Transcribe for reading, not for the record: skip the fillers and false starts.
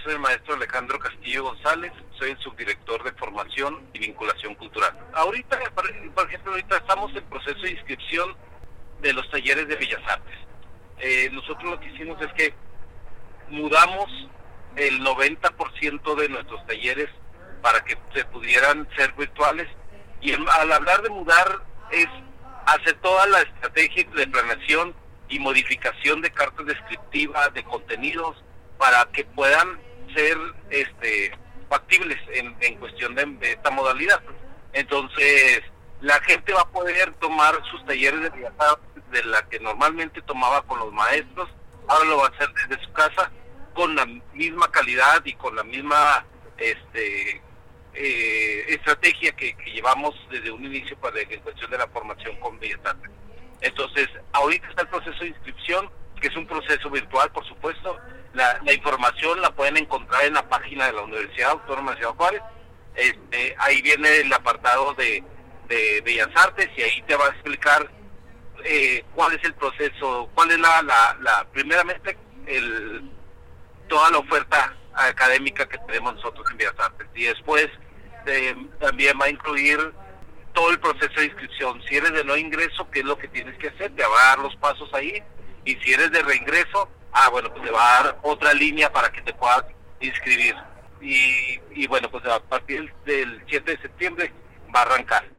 soy el maestro Alejandro Castillo González, soy el subdirector de formación y vinculación cultural. Ahorita, por ejemplo, estamos en proceso de inscripción de los talleres de Bellas Artes. Nosotros lo que hicimos es que mudamos el 90% de nuestros talleres para que se pudieran ser virtuales, y al hablar de mudar es hacer toda la estrategia de planeación y modificación de cartas descriptivas, de contenidos, para que puedan ser factibles en cuestión de esta modalidad. Entonces, la gente va a poder tomar sus talleres de Bellas Artes de la que normalmente tomaba con los maestros, ahora lo va a hacer desde su casa, con la misma calidad y con la misma estrategia que llevamos desde un inicio en cuestión de la formación con Bellas Artes. Entonces, ahorita está el proceso de inscripción, que es un proceso virtual, por supuesto. La información la pueden encontrar en la página de la Universidad Autónoma de Ciudad Juárez. Ahí viene el apartado de Bellas Artes, y ahí te va a explicar cuál es el proceso, cuál es primeramente toda la oferta académica que tenemos nosotros en Bellas Artes, y después también va a incluir todo el proceso de inscripción. Si eres de no ingreso, ¿qué es lo que tienes que hacer? Te va a dar los pasos ahí, y si eres de reingreso, pues te va a dar otra línea para que te puedas inscribir, y bueno, pues a partir del 7 de septiembre va a arrancar.